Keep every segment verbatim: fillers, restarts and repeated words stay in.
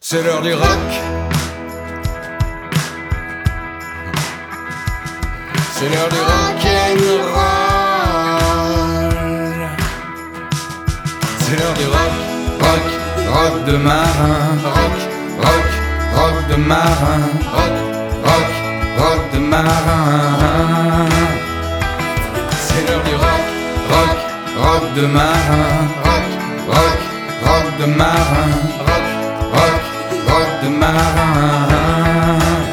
C'est l'heure du rock. C'est l'heure du rock'n'roll. C'est l'heure du rock. Rock, rock de marin. Rock, Rock, rock de marin. rock. Rock, rock de marin. C'est l'heure du rock. Rock, rock de marin. Rock, Rock, rock de marin. rock. Rock, rock de marin.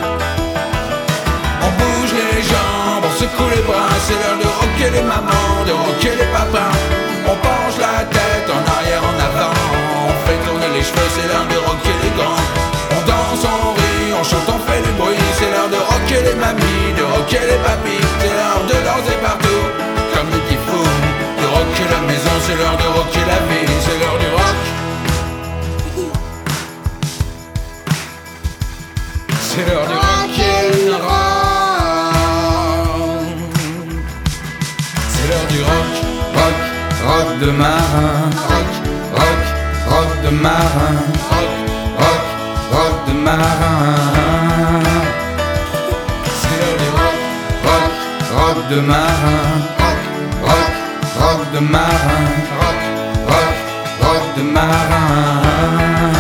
On bouge les jambes, on secoue les bras. C'est l'heure de rocker les mamans, de rocker les papas. On penche la tête en arrière, en avant. On fait tourner les cheveux, c'est l'heure de rocker les grands. On danse, on rit, on chante, on fait du bruit. C'est l'heure de rocker les mamies, de rocker les papis. C'est l'heure de danser partout, comme des petits fous. De rocker la maison, c'est l'heure de rocker la vie. C'est l'heure du rock. C'est l'heure du rock'n'roll. C'est l'heure du rock. Rock, rock de marin. Rock, Rock, rock de marin. rock. Rock, rock de marin. C'est l'heure du rock. Rock, rock de marin. Rock, Rock, rock de marin. rock. Rock, rock de marin.